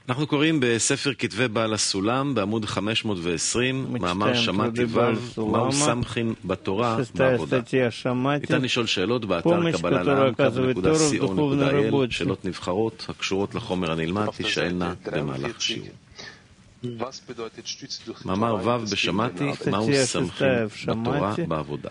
אנחנו קוראים בספר כתבי בעל הסולם, בעמוד 520, מאמר שמעתי ו', מהו סמכין בתורה בעבודה. ניתן לשאול שאלות באתר קבלה לעם, kv.co.il, שאלות נבחרות הקשורות לחומר הנלמד, תשאלנה במהלך השיעור. מאמר ו' בשמעתי, מהו סמכין בתורה בעבודה.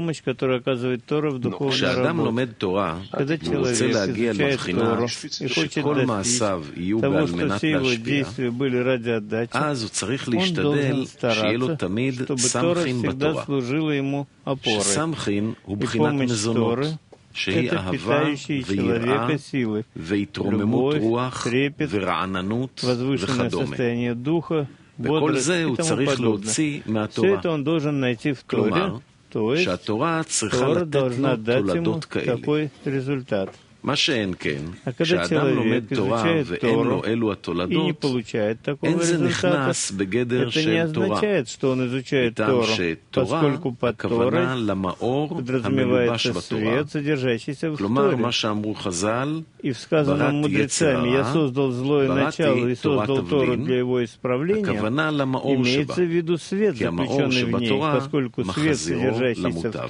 כשאדם לומד תורה, הוא רוצה להגיע לבחינה שכל מעשיו יהיו על מנת להשפיע, אז הוא צריך להשתדל שיהיה לו תמיד סמכין בתורה, שסמכין הוא בחינת מזונות, שהיא אהבה ויראה והתרוממות רוח ורעננות וכדומה. וכל זה הוא צריך להוציא מהתורה. כלומר, שהתורה צריכה לתת לו תולדות כאלה. מה שאין כן, כשאדם לומד תורה ואין לו אלו התולדות, אין זה נכנס בגדר של תורה. איתם שתורה, הכוונה למאור המלובש בתורה. כלומר, מה שאמרו חז"ל, בראתי יצר הרע, בראתי תורת תבלין, הכוונה למאור שבה, כי המאור שבתורה מחזירו למוטב.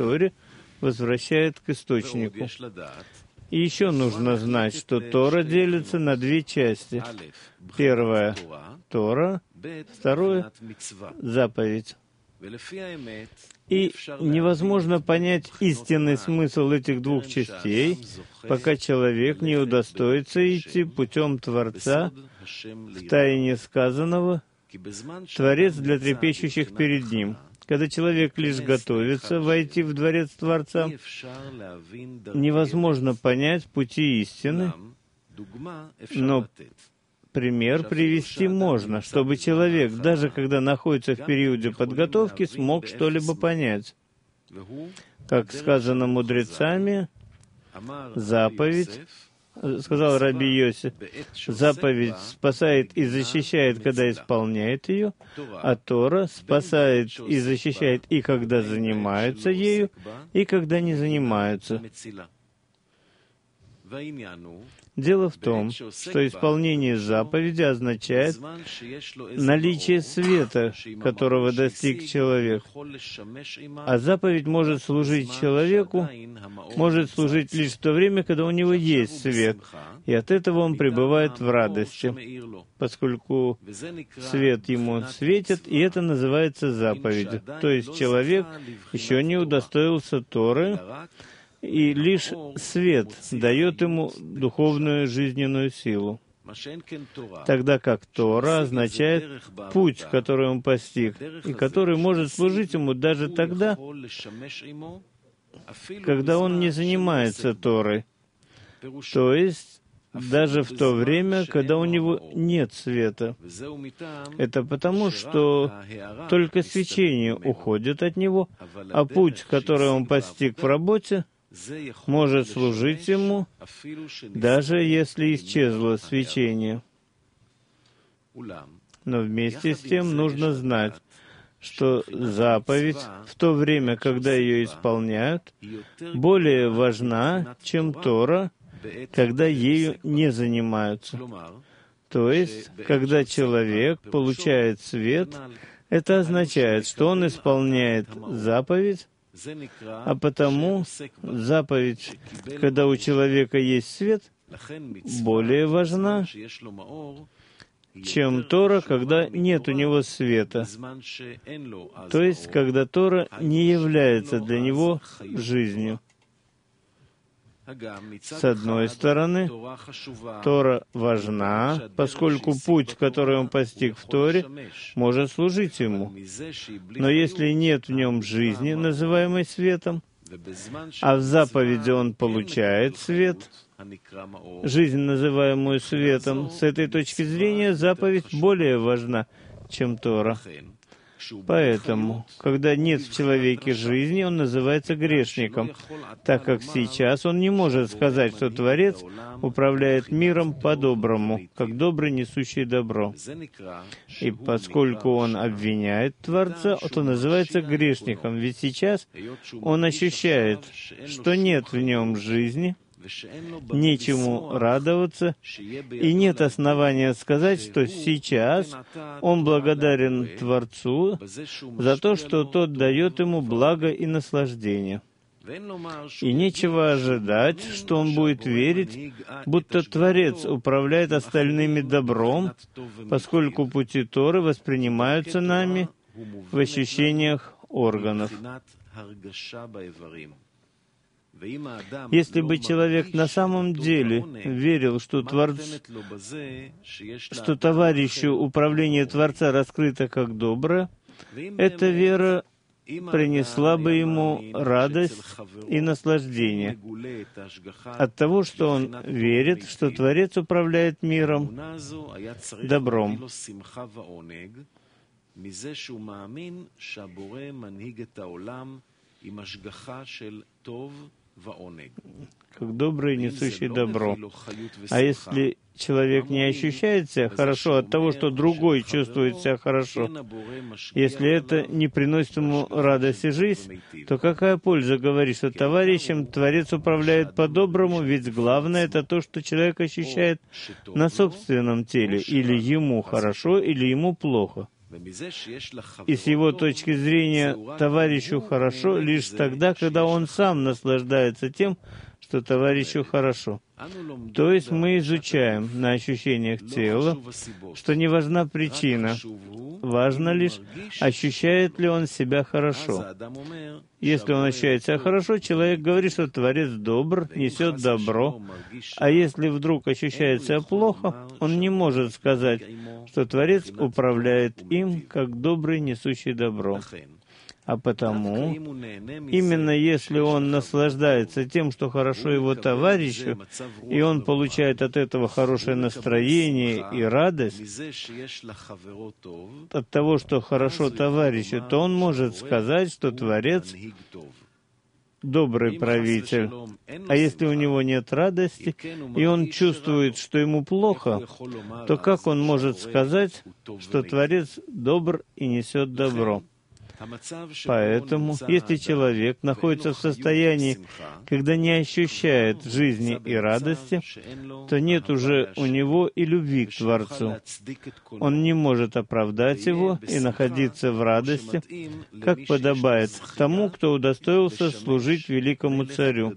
ויש לדעת, И еще нужно знать, что Тора делится на две части. Первая — Тора, второе — заповедь. И невозможно понять истинный смысл этих двух частей, пока человек не удостоится идти путем Творца в тайне сказанного, Творец для трепещущих перед Ним. Когда человек лишь готовится войти в дворец Творца, невозможно понять пути истины, но пример привести можно, чтобы человек, даже когда находится в периоде подготовки, смог что-либо понять. Как сказано мудрецами, заповедь, сказал Раби Йоси, заповедь спасает и защищает, когда исполняет ее, а Тора спасает и защищает и когда занимаются ею, и когда не занимаются. Дело в том, что исполнение заповеди означает наличие света, которого достиг человек. А заповедь может служить человеку, может служить лишь в то время, когда у него есть свет, и от этого он пребывает в радости, поскольку свет ему светит, и это называется заповедью. То есть человек еще не удостоился Торы, и лишь свет дает ему духовную жизненную силу. Тогда как Тора означает путь, который он постиг, и который может служить ему даже тогда, когда он не занимается Торой, то есть даже в то время, когда у него нет света. Это потому, что только свечение уходит от него, а путь, который он постиг в работе, может служить ему, даже если исчезло свечение. Но вместе с тем нужно знать, что заповедь в то время, когда ее исполняют, более важна, чем Тора, когда ею не занимаются. То есть, когда человек получает свет, это означает, что он исполняет заповедь, а потому заповедь, когда у человека есть свет, более важна, чем Тора, когда нет у него света. То есть, когда Тора не является для него жизнью. С одной стороны, Тора важна, поскольку путь, который он постиг в Торе, может служить ему. Но если нет в нем жизни, называемой светом, а в заповеди он получает свет, жизнь, называемую светом, с этой точки зрения заповедь более важна, чем Тора. Поэтому, когда нет в человеке жизни, он называется грешником, так как сейчас он не может сказать, что Творец управляет миром по-доброму, как добрый, несущий добро. И поскольку он обвиняет Творца, то называется грешником, ведь сейчас он ощущает, что нет в нем жизни, нечему радоваться, и нет основания сказать, что сейчас он благодарен Творцу за то, что тот дает ему благо и наслаждение. И нечего ожидать, что он будет верить, будто Творец управляет остальными добром, поскольку пути Торы воспринимаются нами в ощущениях органов. Если бы человек на самом деле верил, что товарищу управление Творца раскрыто как доброе, эта вера принесла бы ему радость и наслаждение от того, что он верит, что Творец управляет миром добром. Как добрый, несущий добро. А если человек не ощущает себя хорошо от того, что другой чувствует себя хорошо, если это не приносит ему радость и жизнь, то какая польза говорить, что товарищем Творец управляет по-доброму, ведь главное — это то, что человек ощущает на собственном теле, или ему хорошо, или ему плохо. И с его точки зрения товарищу хорошо лишь тогда, когда он сам наслаждается тем, что товарищу хорошо. То есть мы изучаем на ощущениях тела, что не важна причина, важно лишь, ощущает ли он себя хорошо. Если он ощущает себя хорошо, человек говорит, что Творец добр, несет добро, а если вдруг ощущает себя плохо, он не может сказать, что Творец управляет им, как добрый, несущий добро. А потому, именно если он наслаждается тем, что хорошо его товарищу, и он получает от этого хорошее настроение и радость, от того, что хорошо товарищу, то он может сказать, что Творец добрый правитель. А если у него нет радости, и он чувствует, что ему плохо, то как он может сказать, что Творец добр и несет добро? Поэтому, если человек находится в состоянии, когда не ощущает жизни и радости, то нет уже у него и любви к Творцу. Он не может оправдать его и находиться в радости, как подобает тому, кто удостоился служить великому царю.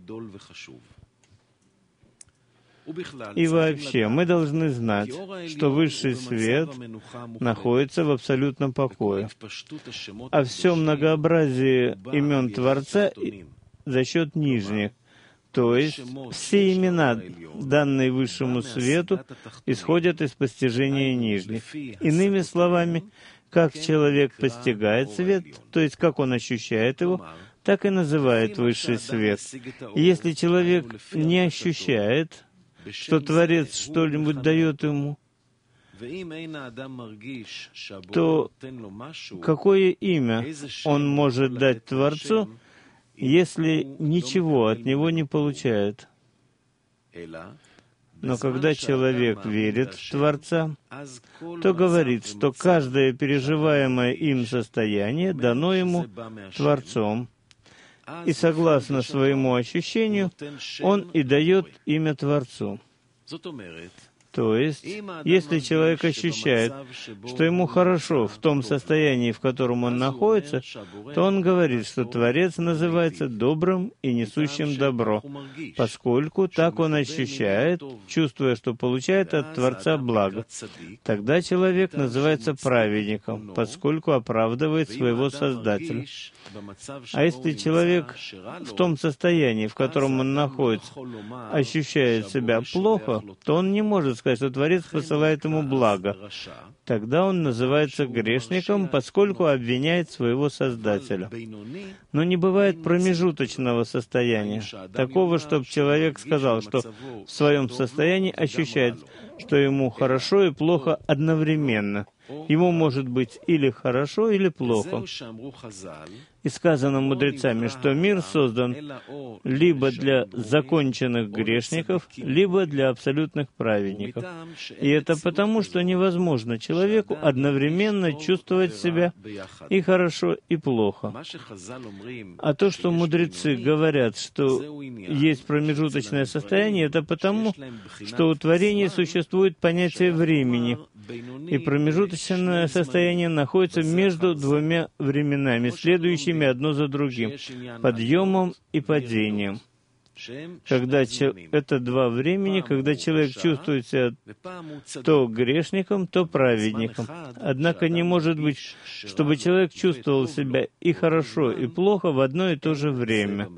И вообще, мы должны знать, что высший свет находится в абсолютном покое, а все многообразие имен Творца за счет нижних. То есть все имена, данные высшему свету, исходят из постижения нижних. Иными словами, как человек постигает свет, то есть как он ощущает его, так и называет высший свет. И если человек не ощущает, что Творец что-нибудь дает ему, то какое имя он может дать Творцу, если ничего от него не получает? Но когда человек верит в Творца, то говорит, что каждое переживаемое им состояние дано ему Творцом, и согласно своему ощущению, он и дает имя Творцу. То есть, если человек ощущает, что ему хорошо в том состоянии, в котором он находится, то он говорит, что Творец называется добрым и несущим добро, поскольку так он ощущает, чувствуя, что получает от Творца благо. Тогда человек называется праведником, поскольку оправдывает своего Создателя. А если человек в том состоянии, в котором он находится, ощущает себя плохо, то он не может сказать, что Творец посылает ему благо. Тогда он называется грешником, поскольку обвиняет своего Создателя. Но не бывает промежуточного состояния, такого, чтобы человек сказал, что в своем состоянии ощущает, что ему хорошо и плохо одновременно. Ему может быть или хорошо, или плохо. И сказано мудрецами, что мир создан либо для законченных грешников, либо для абсолютных праведников. И это потому, что невозможно человеку одновременно чувствовать себя и хорошо, и плохо. А то, что мудрецы говорят, что есть промежуточное состояние, это потому, что у творения существует понятие времени, и промежуточное состояние находится между двумя временами, следующими одно за другим, подъемом и падением. Когда это два времени, когда человек чувствует себя то грешником, то праведником. Однако не может быть, чтобы человек чувствовал себя и хорошо, и плохо в одно и то же время.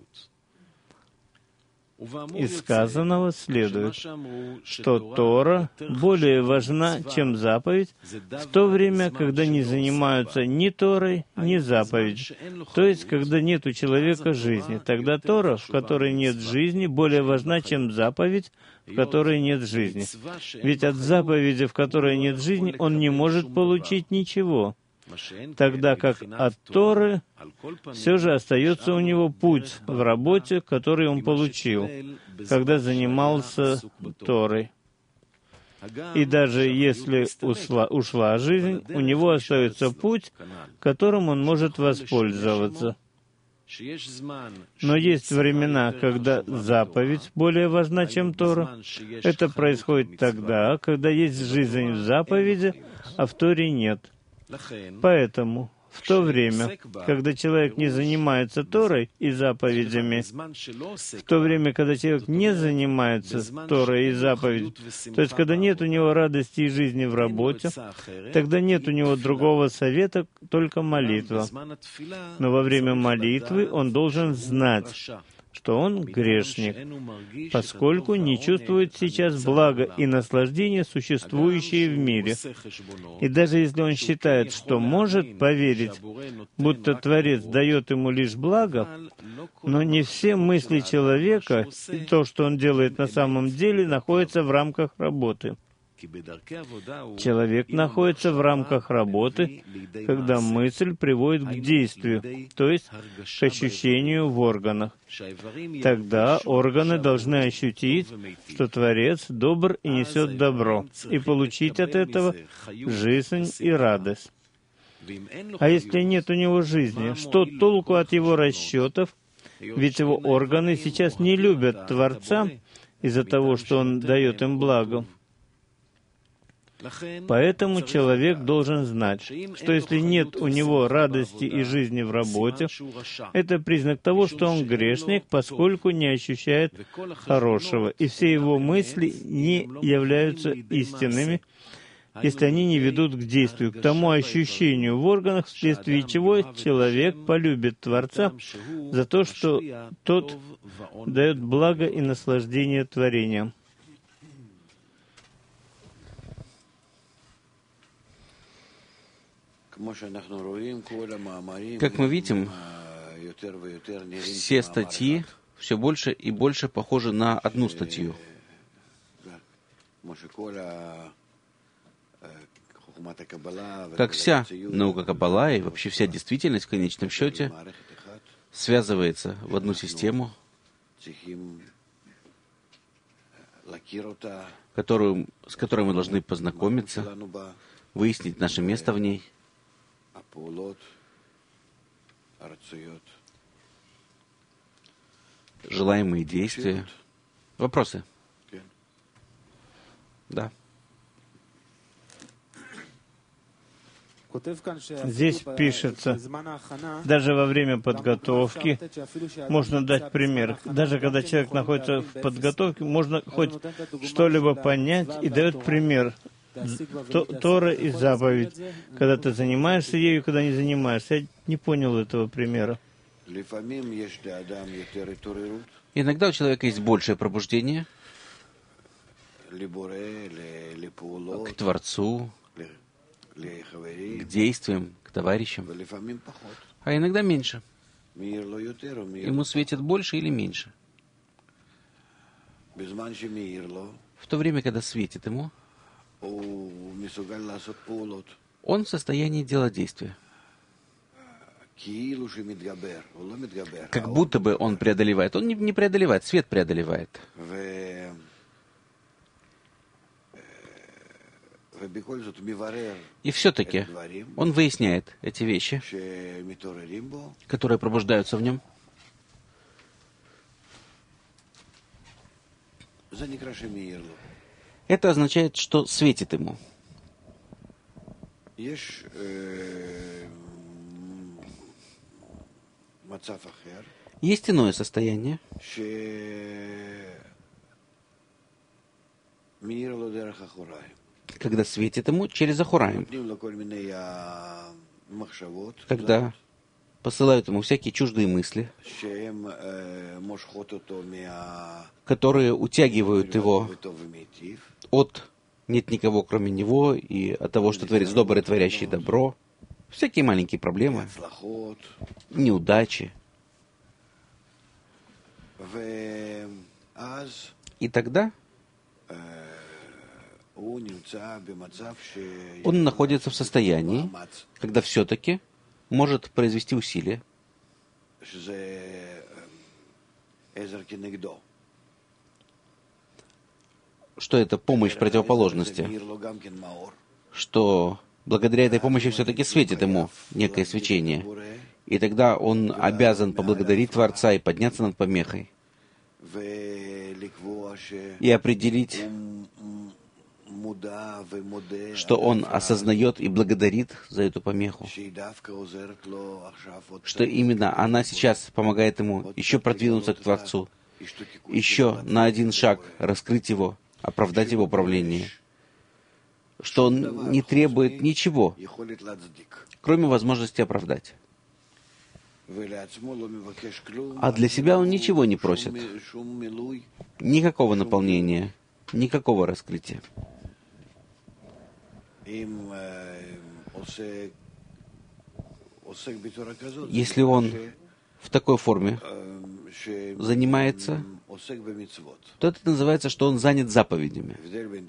Из сказанного следует, что Тора более важна, чем заповедь, в то время, когда не занимаются ни Торой, ни заповедью, то есть, когда нет у человека жизни. Тогда Тора, в которой нет жизни, более важна, чем заповедь, в которой нет жизни. Ведь от заповеди, в которой нет жизни, он не может получить ничего. Тогда как от Торы все же остается у него путь в работе, который он получил, когда занимался Торой. И даже если ушла жизнь, у него остается путь, которым он может воспользоваться. Но есть времена, когда заповедь более важна, чем Тора. Это происходит тогда, когда есть жизнь в заповеди, а в Торе нет. Поэтому в то время, когда человек не занимается Торой и заповедями, в то время, когда человек не занимается Торой и заповедью, то есть когда нет у него радости и жизни в работе, тогда нет у него другого совета, только молитва. Но во время молитвы он должен знать, что он грешник, поскольку не чувствует сейчас блага и наслаждения, существующие в мире. И даже если он считает, что может поверить, будто Творец дает ему лишь благо, но не все мысли человека и то, что он делает на самом деле, находятся в рамках работы. Человек находится в рамках работы, когда мысль приводит к действию, то есть к ощущению в органах. Тогда органы должны ощутить, что Творец добр и несет добро, и получить от этого жизнь и радость. А если нет у него жизни, что толку от его расчетов? Ведь его органы сейчас не любят Творца из-за того, что он дает им благо. Поэтому человек должен знать, что если нет у него радости и жизни в работе, это признак того, что он грешник, поскольку не ощущает хорошего, и все его мысли не являются истинными, если они не ведут к действию, к тому ощущению в органах, вследствие чего человек полюбит Творца за то, что тот дает благо и наслаждение творением. Как мы видим, все статьи все больше и больше похожи на одну статью. Как вся наука Каббала и вообще вся действительность в конечном счете связывается в одну систему, с которой мы должны познакомиться, выяснить наше место в ней. Желаемые действия. Вопросы? Да. Здесь пишется, даже во время подготовки, можно дать пример. Даже когда человек находится в подготовке, можно хоть что-либо понять и дает пример. Тора и заповедь. Когда ты занимаешься ею, когда не занимаешься. Я не понял этого примера. Иногда у человека есть большее пробуждение к Творцу, к действиям, к товарищам, а иногда меньше. Ему светит больше или меньше. В то время, когда светит ему, Он в состоянии делать действия. Как будто бы он преодолевает. Он не преодолевает, свет преодолевает. И все-таки он выясняет эти вещи, которые пробуждаются в нем. Это означает, что светит ему. Есть иное состояние, когда светит ему через Ахураим, когда посылают ему всякие чуждые мысли, которые утягивают его от «нет никого, кроме него», и от того, что творец добрый, творящий добро, всякие маленькие проблемы, неудачи. И тогда он находится в состоянии, когда все-таки может произвести усилие, что это помощь противоположности, что благодаря этой помощи все-таки светит ему некое свечение, и тогда он обязан поблагодарить Творца и подняться над помехой, и определить, что он осознает и благодарит за эту помеху, что именно она сейчас помогает ему еще продвинуться к Творцу, еще на один шаг раскрыть его, оправдать его правление, что он не требует ничего, кроме возможности оправдать. А для себя он ничего не просит, никакого наполнения, никакого раскрытия. Если он в такой форме занимается, то это называется, что он занят заповедями.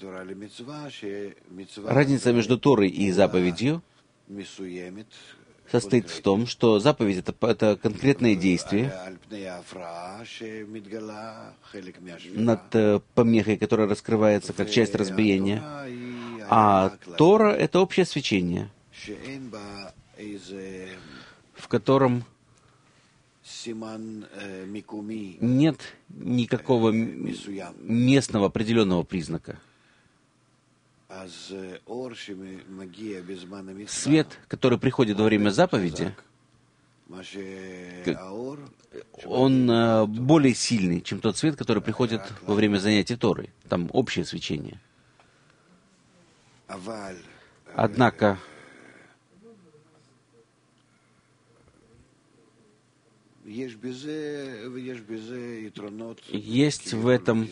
Разница между Торой и заповедью состоит в том, что заповедь — это конкретное действие над помехой, которая раскрывается как часть разбиения, а Тора — это общее свечение, в котором нет никакого местного определенного признака. Свет, который приходит во время заповеди, он более сильный, чем тот свет, который приходит во время занятий Торой. Там общее свечение. Однако есть в этом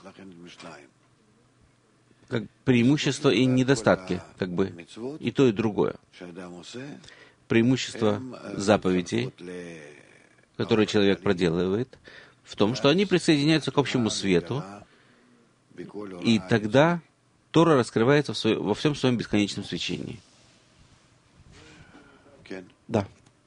как преимущества и недостатки, как бы и то, и другое. Преимущество заповедей, которые человек проделывает, в том, что они присоединяются к общему свету, и тогда Тора раскрывается во всем своем бесконечном свечении. Да.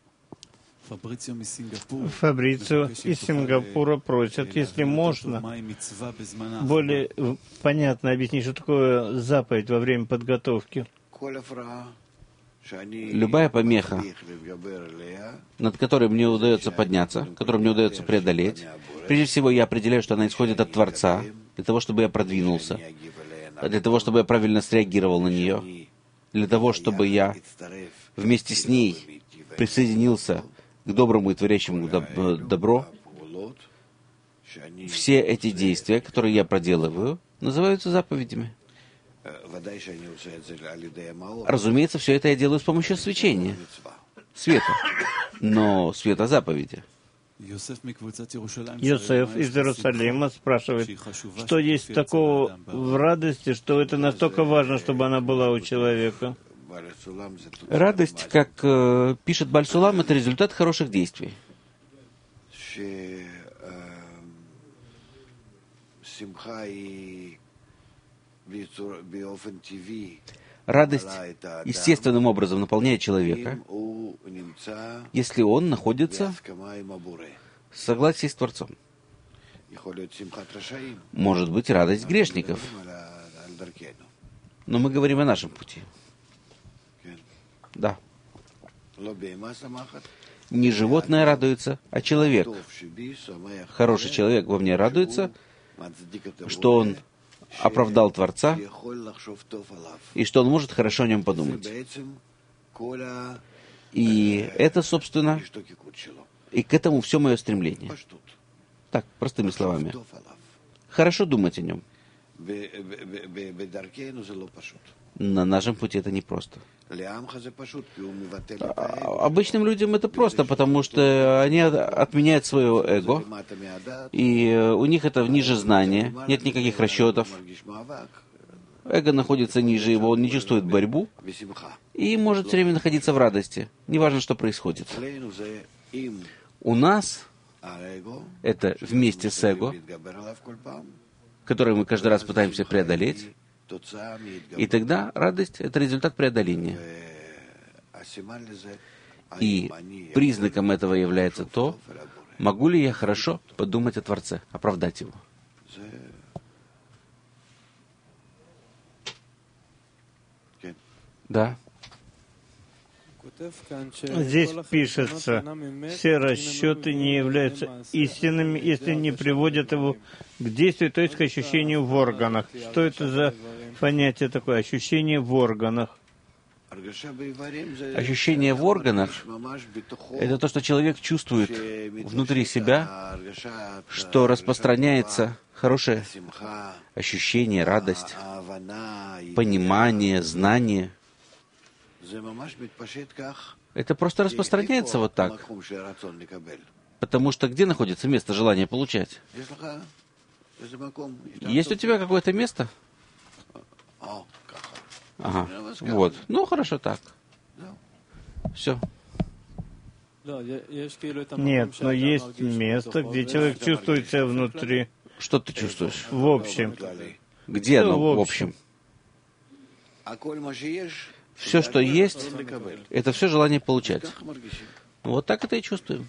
Фабрицио из Сингапура просят, если можно, более понятно объяснить, что такое заповедь во время подготовки. Любая помеха, над которой мне удается подняться, которую мне удается преодолеть, прежде всего я определяю, что она исходит от Творца, для того, чтобы я продвинулся, для того, чтобы я правильно среагировал на нее, для того, чтобы я вместе с ней присоединился к доброму и творящему добро. Все эти действия, которые я проделываю, называются заповедями. Разумеется, все это я делаю с помощью свечения, света, но света заповеди. Йосеф из Иерусалима спрашивает, что есть такого в радости, что это настолько важно, чтобы она была у человека. Радость, как пишет Бааль Сулам, это результат хороших действий. Радость естественным образом наполняет человека, если он находится в согласии с Творцом. Может быть, радость грешников, но мы говорим о нашем пути. Да. Не животное радуется, а человек. Хороший человек во мне радуется, что он оправдал Творца и что он может хорошо о нем подумать. И это, собственно, и к этому все мое стремление. Так, простыми словами. Хорошо думать о нем. На нашем пути это непросто. Обычным людям это просто, потому что они отменяют свое эго, и у них это ниже знания, нет никаких расчетов. Эго находится ниже его, он не чувствует борьбу и может все время находиться в радости, неважно, что происходит. У нас это вместе с эго, который мы каждый раз пытаемся преодолеть, и тогда радость — это результат преодоления. И признаком этого является то, могу ли я хорошо подумать о Творце, оправдать его. Да. Здесь пишется, все расчеты не являются истинными, если не приводят его к действию, то есть к ощущению в органах. Что это за понятие такое, ощущение в органах? Ощущение в органах — это то, что человек чувствует внутри себя, что распространяется хорошее ощущение, радость, понимание, знание. Это просто распространяется вот так. Потому что где находится место желания получать? Есть у тебя какое-то место? Ага, вот. Ну, хорошо так. Все. Нет, но есть место, где человек чувствует себя внутри. Что ты чувствуешь? В общем. Где оно в общем? Все, что есть, это все желание получать. Вот так это и чувствуем.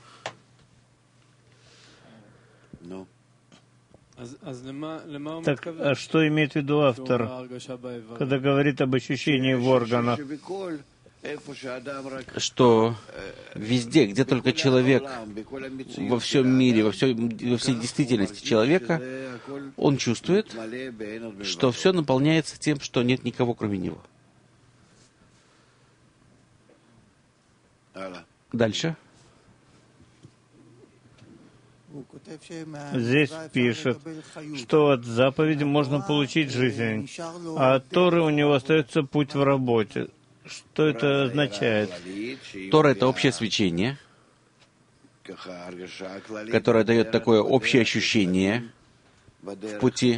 Так, а что имеет в виду автор, когда говорит об ощущении в органах? Что везде, где только человек, во всем мире, во всей действительности человека, он чувствует, что все наполняется тем, что нет никого, кроме него. Дальше. Здесь пишет, что от заповеди можно получить жизнь, а от Торы у него остается путь в работе. Что это означает? Тора — это общее свечение, которое дает такое общее ощущение в пути.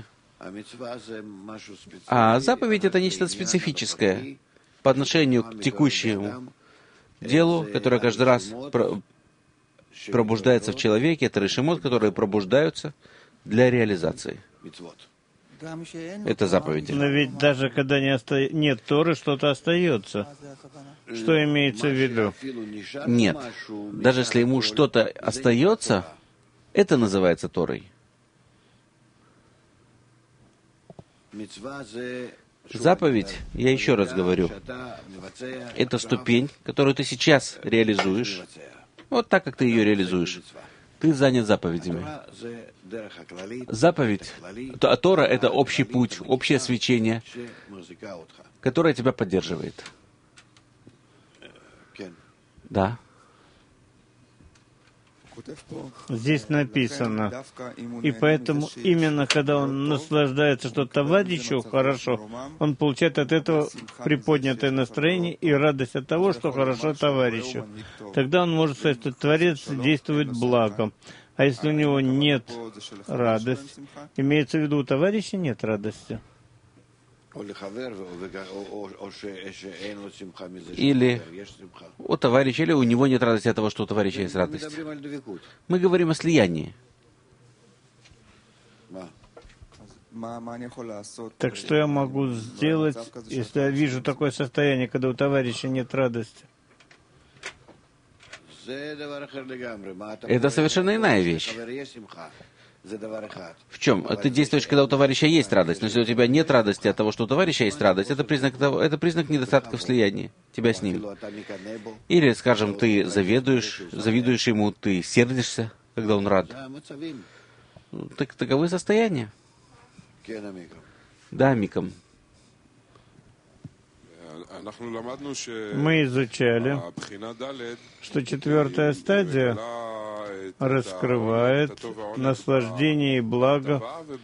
А заповедь — это нечто специфическое по отношению к текущему делу, которое каждый раз пробуждается в человеке, это решимот, которые пробуждаются для реализации. Это заповеди. Но ведь даже когда нет Торы, что-то остается. Что имеется в виду? Нет. Даже если ему что-то остается, это называется Торой. Заповедь, я еще раз говорю, это ступень, которую ты сейчас реализуешь, вот так, как ты ее реализуешь. Ты занят заповедями. Заповедь, Тора — это общий путь, общее свечение, которое тебя поддерживает. Да. Здесь написано, и поэтому именно когда он наслаждается, что товарищу хорошо, он получает от этого приподнятое настроение и радость от того, что хорошо товарищу. Тогда он может сказать, что Творец действует благом. А если у него нет радости, имеется в виду, у товарища нет радости. Или у товарища, или у него нет радости от того, что у товарища есть радость. Мы говорим о слиянии. Так что я могу сделать, если я вижу такое состояние, когда у товарища нет радости? Это совершенно иная вещь. В чем? Ты действуешь, когда у товарища есть радость, но если у тебя нет радости от того, что у товарища есть радость, это признак недостатка в слиянии тебя с ним. Или, скажем, ты завидуешь ему, ты сердишься, когда он рад. Так таковы состояния. Да, Микам. Мы изучали, что 4-я стадия раскрывает наслаждение и благо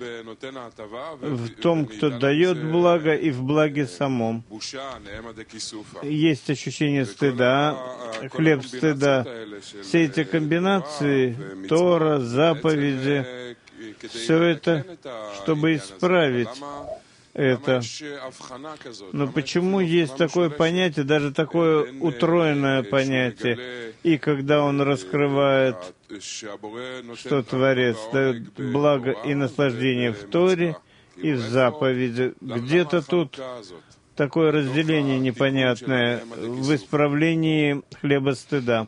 в том, кто дает благо, и в благе самом. Есть ощущение стыда, хлеб стыда. Все эти комбинации, Тора, заповеди, все это, чтобы исправить это. Но почему есть такое понятие, даже такое утроенное понятие? И когда он раскрывает, что Творец дает благо и наслаждение в Торе и в заповеди, где-то тут такое разделение непонятное в исправлении хлеба стыда.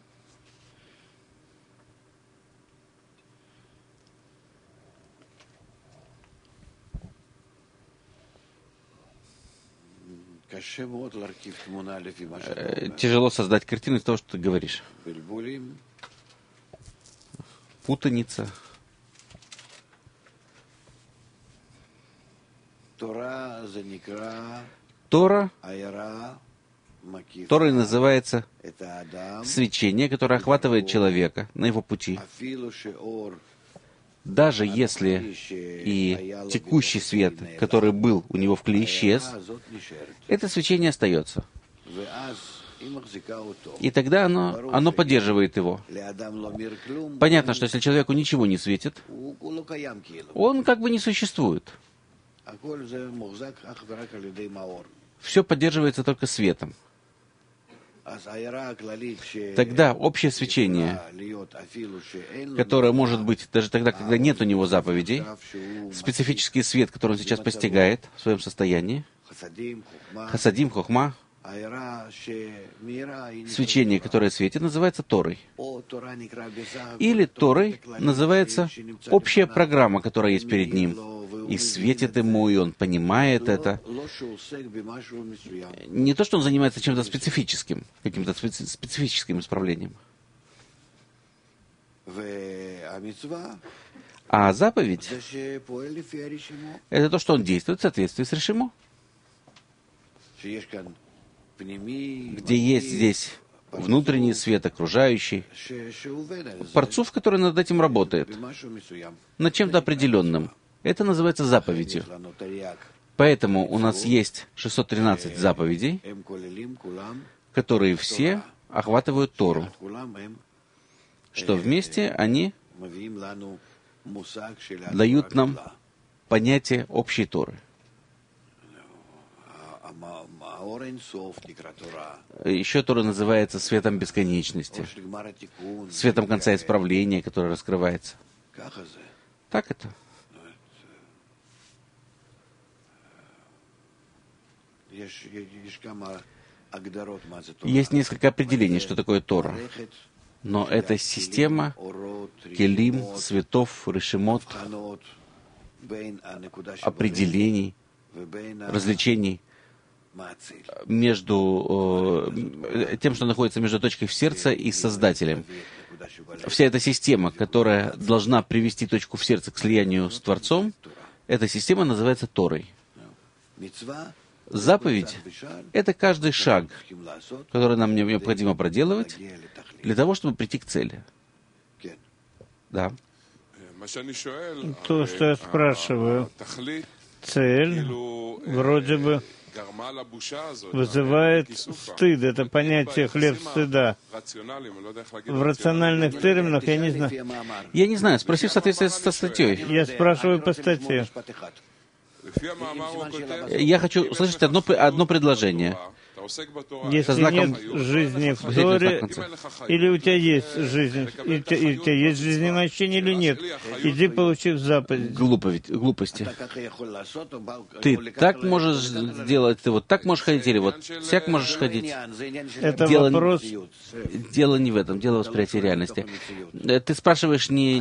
Тяжело создать картину из того, что ты говоришь. Путаница. Тора Торой называется свечение, которое охватывает человека на его пути. Даже если и текущий свет, который был у него в клей, исчез, это свечение остается. И тогда оно поддерживает его. Понятно, что если человеку ничего не светит, он как бы не существует. Все поддерживается только светом. Тогда общее свечение, которое может быть даже тогда, когда нет у него заповедей, специфический свет, который он сейчас постигает в своем состоянии, хасадим, хохма, свечение, которое светит, называется Торой. Или Торой называется общая программа, которая есть перед ним. И светит ему, и он понимает это. Не то, что он занимается чем-то специфическим, каким-то специфическим исправлением. А заповедь — это то, что он действует в соответствии с решимо. Где есть здесь внутренний свет, окружающий, парцуф, который над этим работает, над чем-то определенным. Это называется заповедью. Поэтому у нас есть 613 заповедей, которые все охватывают Тору, что вместе они дают нам понятие общей Торы. Еще Тора называется светом бесконечности, светом конца исправления, который раскрывается. Так это. Есть несколько определений, что такое Тора. Но это система келим, цветов, решимот, определений, развлечений между тем, что находится между точкой в сердце и Создателем. Вся эта система, которая должна привести точку в сердце к слиянию с Творцом, эта система называется Торой. Заповедь — это каждый шаг, который нам необходимо проделывать для того, чтобы прийти к цели. Да. То, что я спрашиваю, цель вроде бы вызывает стыд. Это понятие хлеб стыда. В рациональных терминах я не знаю. Я не знаю, спроси в соответствии со статьей. Я спрашиваю по статье. Я хочу услышать одно предложение. Если нет жизни в Торе, или у тебя есть жизнь, и у тебя есть жизненное ощущение или нет, иди, получив заповедь. Глупости. Ты так можешь сделать, ты вот так можешь ходить, или вот всяк можешь ходить. Это вопрос... Дело не в этом, дело в восприятии реальности. Ты спрашиваешь не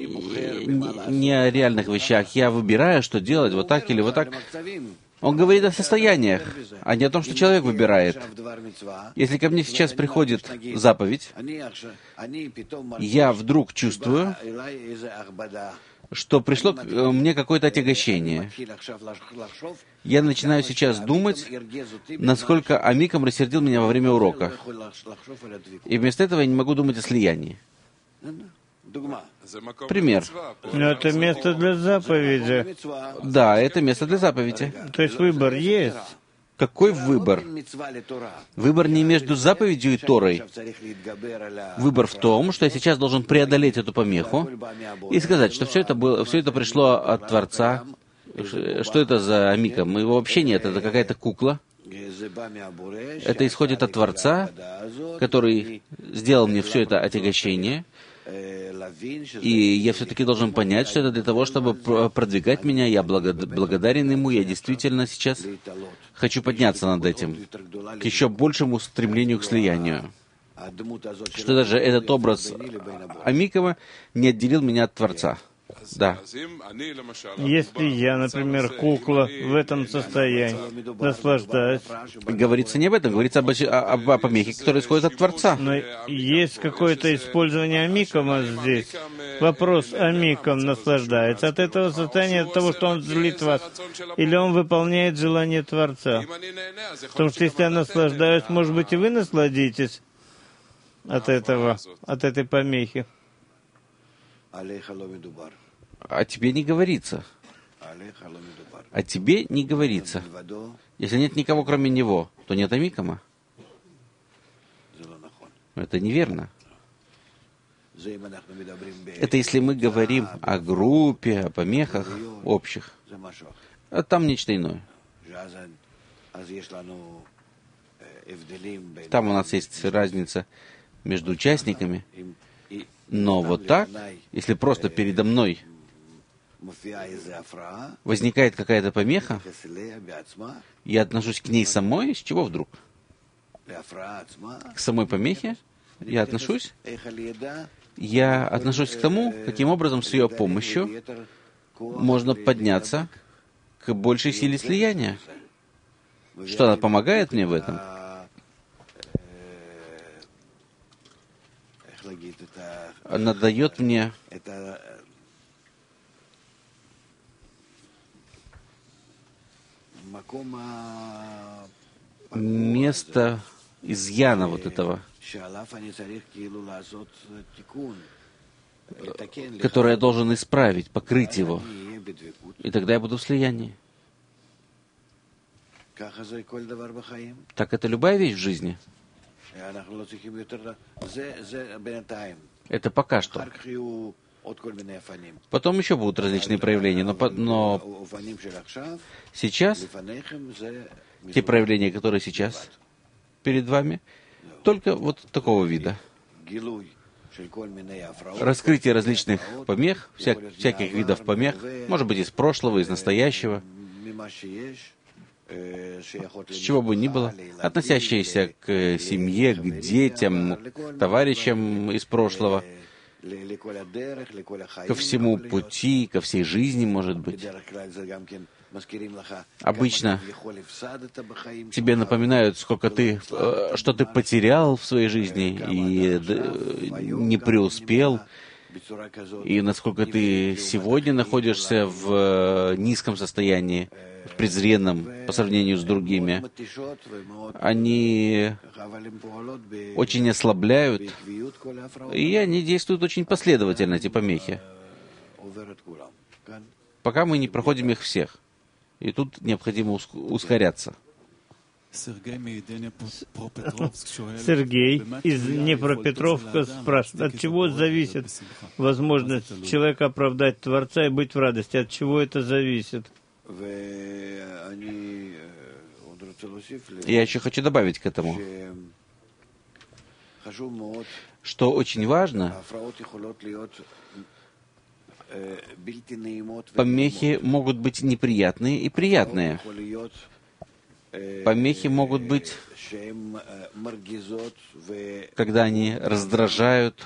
о реальных вещах. Я выбираю, что делать, вот так или вот так. Он говорит о состояниях, а не о том, что человек выбирает. Если ко мне сейчас приходит заповедь, я вдруг чувствую, что пришло мне какое-то отягощение. Я начинаю сейчас думать, насколько Амикам рассердил меня во время урока. И вместо этого я не могу думать о слиянии. Пример. Но это место для заповеди. Да, это место для заповеди. То есть выбор есть. Какой выбор? Выбор не между заповедью и Торой. Выбор в том, что я сейчас должен преодолеть эту помеху и сказать, что все это пришло от Творца. Что это за Амикам? Его вообще нет, это какая-то кукла. Это исходит от Творца, который сделал мне все это отягощение. И я все-таки должен понять, что это для того, чтобы продвигать меня. Я благодарен Ему, я действительно сейчас хочу подняться над этим, к еще большему стремлению к слиянию. Что даже этот образ Амикова не отделил меня от Творца. Да. Если я, например, кукла в этом состоянии, наслаждаюсь. Говорится не об этом, говорится о помехе, которая исходит от Творца. Но есть какое-то использование Амикома здесь. Вопрос, Амиком наслаждается от этого состояния, от того, что он злит вас, или он выполняет желание Творца? Потому что если я наслаждаюсь, может быть, и вы насладитесь от этого, от этой помехи. О тебе не говорится. О тебе не говорится. Если нет никого, кроме него, то нет Амикама. Это неверно. Это если мы говорим о группе, о помехах общих. А там нечто иное. Там у нас есть разница между участниками. Но вот так, если просто передо мной возникает какая-то помеха, я отношусь к ней самой, с чего вдруг? К самой помехе я отношусь? Я отношусь к тому, каким образом с ее помощью можно подняться к большей силе слияния. Что она помогает мне в этом? Она дает мне место изъяна вот этого, которое я должен исправить, покрыть его. И тогда я буду в слиянии. Так это любая вещь в жизни. Это пока что. Потом еще будут различные проявления, но сейчас, те проявления, которые сейчас перед вами, только вот такого вида. Раскрытие различных помех, всяких видов помех, может быть, из прошлого, из настоящего, с чего бы ни было, относящиеся к семье, к детям, к товарищам из прошлого, ко всему пути, ко всей жизни, может быть. Обычно тебе напоминают, что ты потерял в своей жизни и не преуспел, и насколько ты сегодня находишься в низком состоянии, в презренном по сравнению с другими. Они очень ослабляют, и они действуют очень последовательно, эти помехи, пока мы не проходим их всех. И тут необходимо ускоряться. Сергей из Днепропетровска спрашивает, от чего зависит возможность человека оправдать Творца и быть в радости? От чего это зависит? Я еще хочу добавить к этому, что очень важно, помехи могут быть неприятные и приятные. Помехи могут быть, когда они раздражают,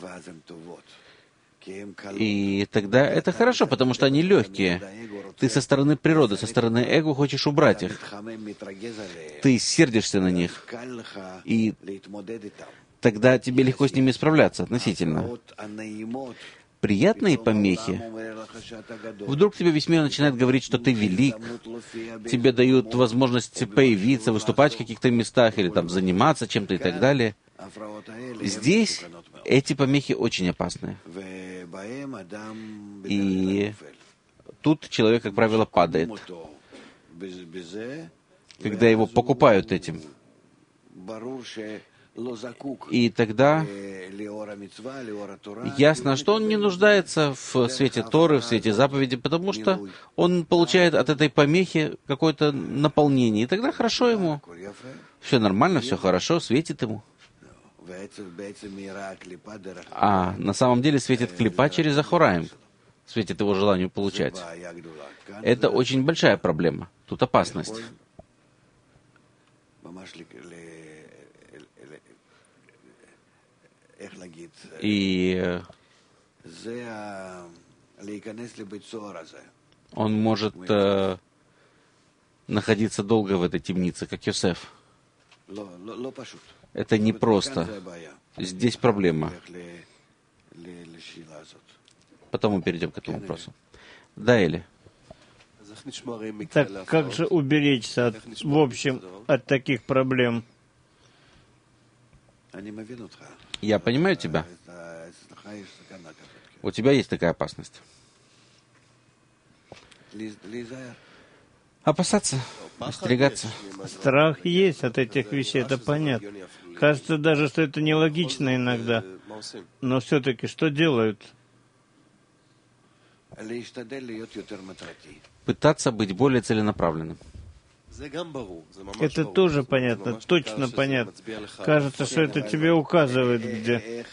и тогда это хорошо, потому что они легкие. Ты со стороны природы, со стороны эго хочешь убрать их. Ты сердишься на них, и тогда тебе легко с ними справляться относительно. Приятные помехи. Вдруг тебе весь мир начинает говорить, что ты велик, тебе дают возможность появиться, выступать в каких-то местах или там заниматься чем-то и так далее. Здесь эти помехи очень опасны. И тут человек, как правило, падает, когда его покупают этим. И тогда ясно, что он не нуждается в свете Торы, в свете заповеди, потому что он получает от этой помехи какое-то наполнение. И тогда хорошо ему. Все нормально, все хорошо, светит ему. А на самом деле светит клипа через Ахураим, светит его желанию получать. Это очень большая проблема. Тут опасность. И он может находиться долго в этой темнице, как Йосеф. Это непросто. Здесь проблема. Потом мы перейдем к этому вопросу. Да, Эли? Так как же уберечься, в общем, от таких проблем? Я понимаю тебя. У тебя есть такая опасность. Опасаться, остерегаться. Страх есть от этих вещей, это понятно. Кажется даже, что это нелогично иногда. Но все-таки что делают? Пытаться быть более целенаправленным. Это тоже понятно, точно понятно. Кажется, что это тебе указывает где.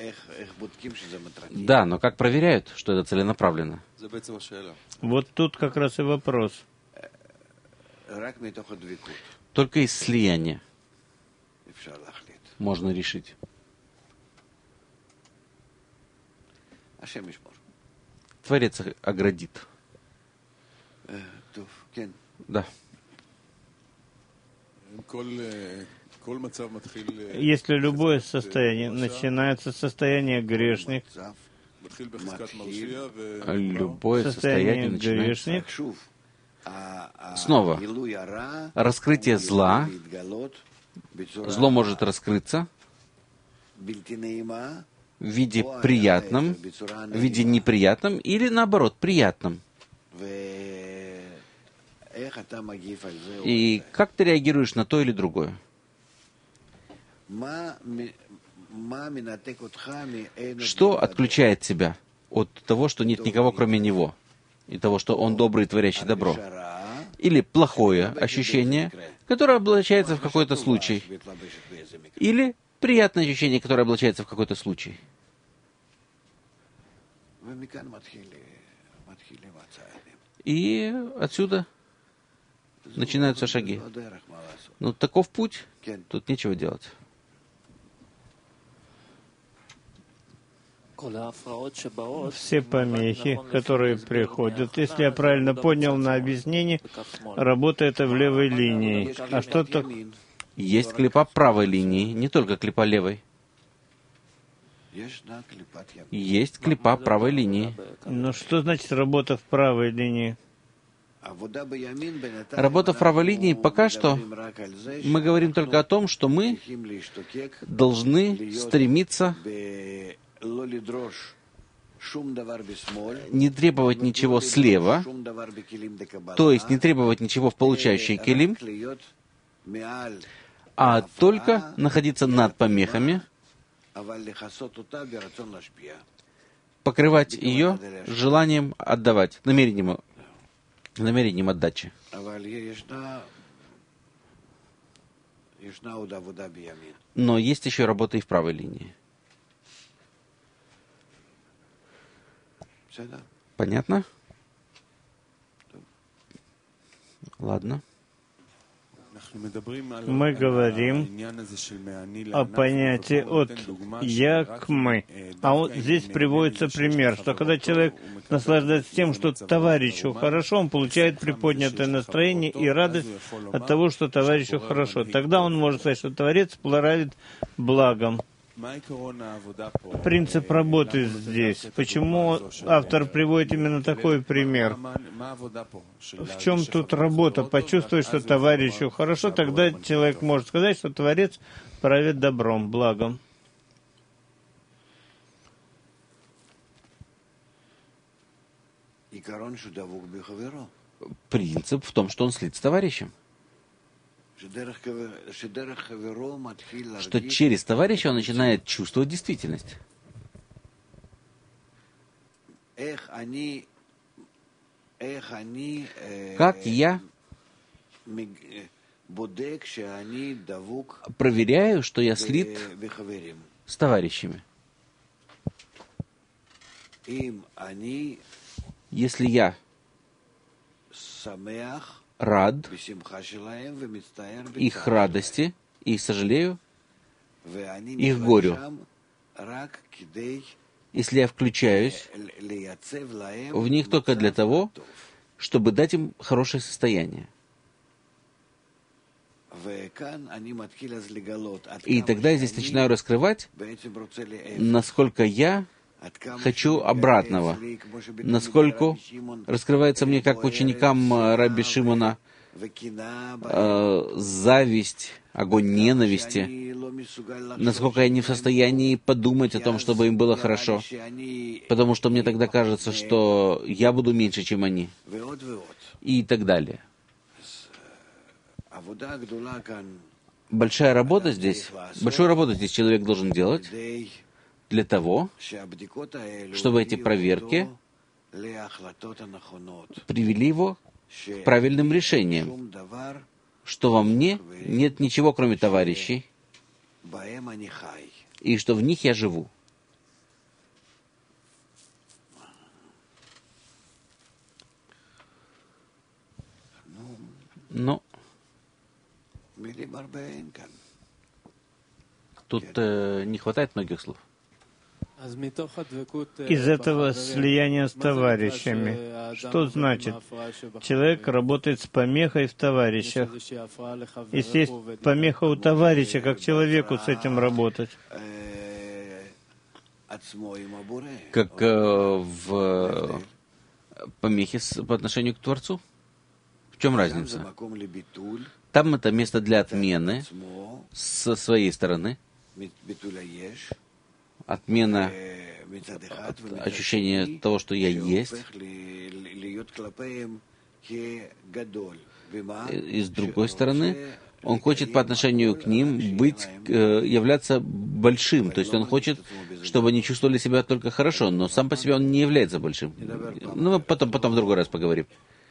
Да, но как проверяют, что это целенаправленно? Вот тут как раз и вопрос. Только из слияния можно решить. Творец оградит. Да. Если любое состояние начинается с состояния грешник, любое состояние грешник, снова раскрытие зла, зло может раскрыться в виде приятном, в виде неприятном или, наоборот, приятном. И как ты реагируешь на то или другое? Что отключает тебя от того, что нет никого, кроме Него, и того, что Он добрый, творящий добро? Или плохое ощущение, которое облачается в какой-то случай? Или приятное ощущение, которое облачается в какой-то случай? И отсюда начинаются шаги. Ну, таков путь, тут нечего делать. Все помехи, которые приходят, если я правильно понял на объяснении, работает в левой линии. А что так? Есть клипа правой линии, не только клипа левой. Есть клипа правой линии. Но что значит работа в правой линии? Работа в правой линии пока что мы говорим только о том, что мы должны стремиться не требовать ничего слева, то есть не требовать ничего в получающий келим, а только находиться над помехами, покрывать ее желанием отдавать, намерением отдачи. Но есть еще работа и в правой линии. Понятно? Ладно. Мы говорим о понятии от «я» к «мы». А вот здесь приводится пример, что когда человек наслаждается тем, что товарищу хорошо, он получает приподнятое настроение и радость от того, что товарищу хорошо. Тогда он может сказать, что Творец правит благом. Принцип работы здесь. Почему автор приводит именно такой пример? В чем тут работа? Почувствовать, что товарищу хорошо, тогда человек может сказать, что Творец правит добром, благом. Принцип в том, что он слит с товарищем. Что через товарища он начинает чувствовать действительность. Как я проверяю, что я слит с товарищами? Если я рад их радости и сожалею их горю, если я включаюсь в них только для того, чтобы дать им хорошее состояние. И тогда я здесь начинаю раскрывать, насколько я хочу обратного, насколько раскрывается мне, как ученикам Рабби Шимона, зависть, огонь ненависти, насколько я не в состоянии подумать о том, чтобы им было хорошо, потому что мне тогда кажется, что я буду меньше, чем они, и так далее. Большую работу здесь человек должен делать для того, чтобы эти проверки привели его к правильным решениям, что во мне нет ничего, кроме товарищей, и что в них я живу. Но тут не хватает многих слов. Из этого слияния с товарищами, что значит? Человек работает с помехой в товарищах. Если есть помеха у товарища, как человеку с этим работать? Как в помехе по отношению к Творцу? В чем разница? Там это место для отмены со своей стороны. Отмена ощущения того, что я есть. И с другой стороны, он хочет по отношению к ним являться большим. То есть он хочет, чтобы они чувствовали себя только хорошо, но сам по себе он не является большим. Ну, потом в другой раз поговорим.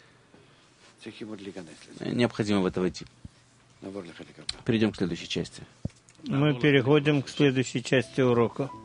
Необходимо в это войти. Перейдем к следующей части. Мы переходим к следующей части урока.